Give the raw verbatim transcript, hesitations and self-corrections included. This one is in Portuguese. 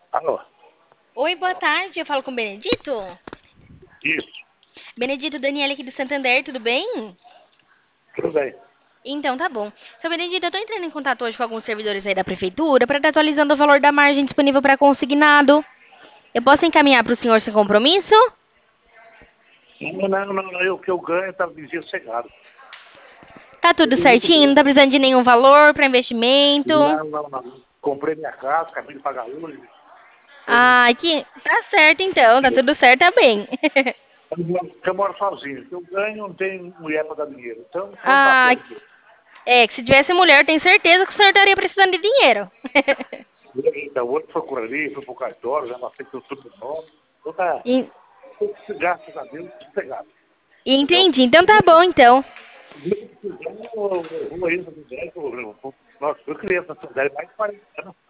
Alô? Oi, boa tarde. Eu falo com o Benedito? Isso, Benedito, Daniela aqui do Santander, tudo bem? tudo bem. Então tá bom. Seu Benedito, eu tô entrando em contato hoje com alguns servidores aí da prefeitura para estar atualizando o valor da margem disponível para consignado. Eu posso encaminhar para o senhor sem compromisso? Não, não, não, não, eu, o que eu ganho está dessossegado. Tá Eu tudo tenho muito certinho? Não tá grana. precisando de nenhum valor para investimento? Não, não, não. Comprei minha casa, acabei de pagar hoje. Tô Ah, que tá certo então, tá tudo certo, tá bem. eu moro sozinho. O que eu ganho não tem mulher para dar dinheiro. Então, então tá Ah, certo. é que se tivesse mulher, tenho certeza que o senhor estaria precisando de dinheiro. Então, o outro foi por ali, foi pro cartório, já passei tudo tudo nome. Então tá, En- graças a Deus, sossegado. Entendeu? Entendi, então tá bom então. Eu vou aí, Nossa, eu criei essa Santander mais de quarenta anos.